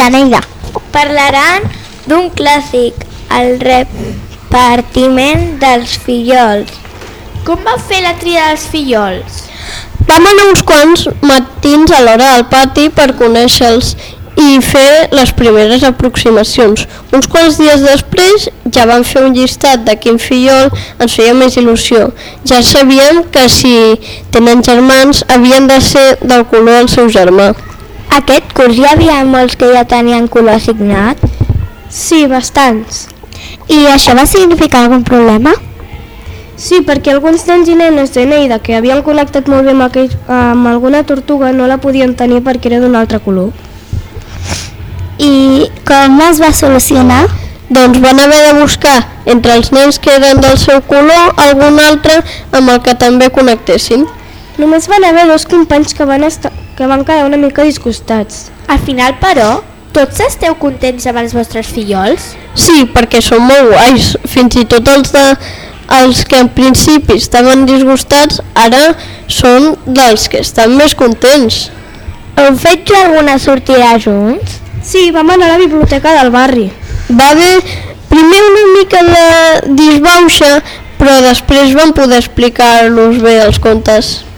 la Neida. Parlaran d'un clàssic, el repartiment dels fillols. Com va fer la tria dels fillols? Vam anar uns quants matins a l'hora al pati per conèixer-los i fer les primeres aproximacions. Uns quants dies després ja vam fer un llistat de quin fillol ens feia més il·lusió. Ja sabíem que si tenen germans havien de ser del color del seu germà. Aquest curs hi havia molts que ja tenien color assignat? Sí, bastants. I això va significar algun problema? Sí, perquè alguns nens i nenes de Neida que havien connectat molt bé amb alguna tortuga no la podien tenir perquè era d'un altre color. I com es va solucionar? Doncs van haver de buscar entre els nens que eren del seu color algun altre amb el que també connectessin. Només van haver 2 companys que van quedar una mica disgustats. Al final, però, tots esteu contents amb els vostres fillols? Sí, perquè són molt guais. Fins i tot els que en principi estaven disgustats ara són dels que estan més contents. Heu fet alguna sortida junts? Sí, vam anar a la biblioteca del barri. Va haver primer una mica de disbauxa, però després vam poder explicar-los bé els contes.